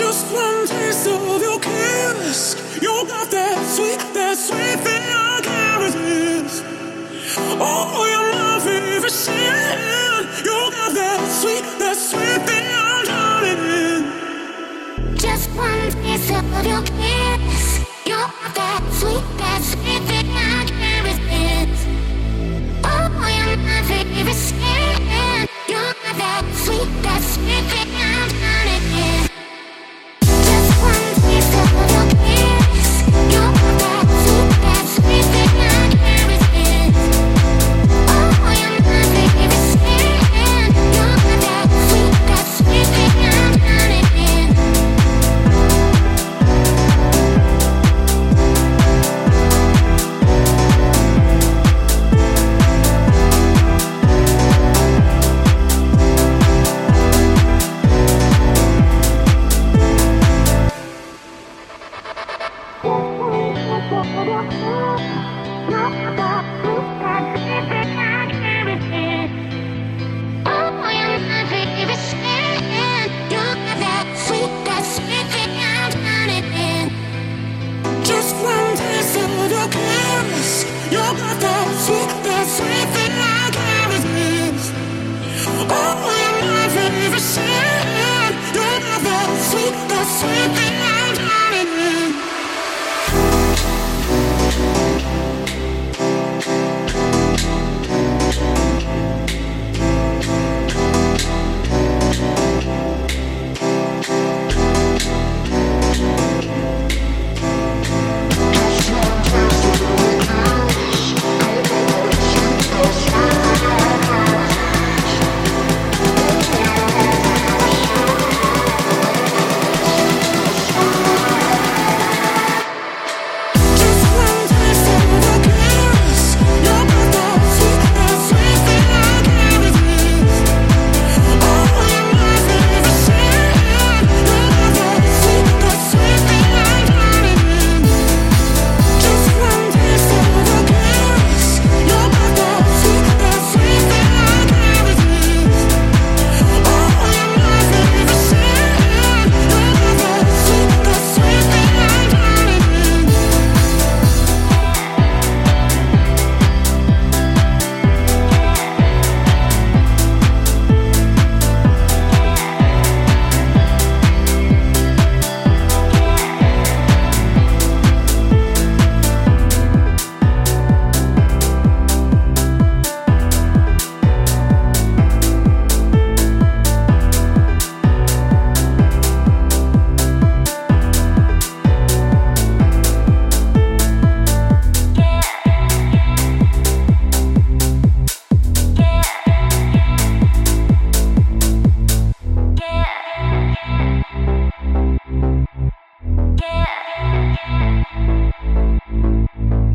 Just one taste of your kiss. You got that sweet thing I can't resist. Oh, you're my favorite sin. You got that sweet thing I'm drowning in. Just one taste of your kiss. You got that sweet thing I can't resist. Oh, you're my favorite sin. You got that sweet thing I'm drowning in. Just one taste of your kiss. You got that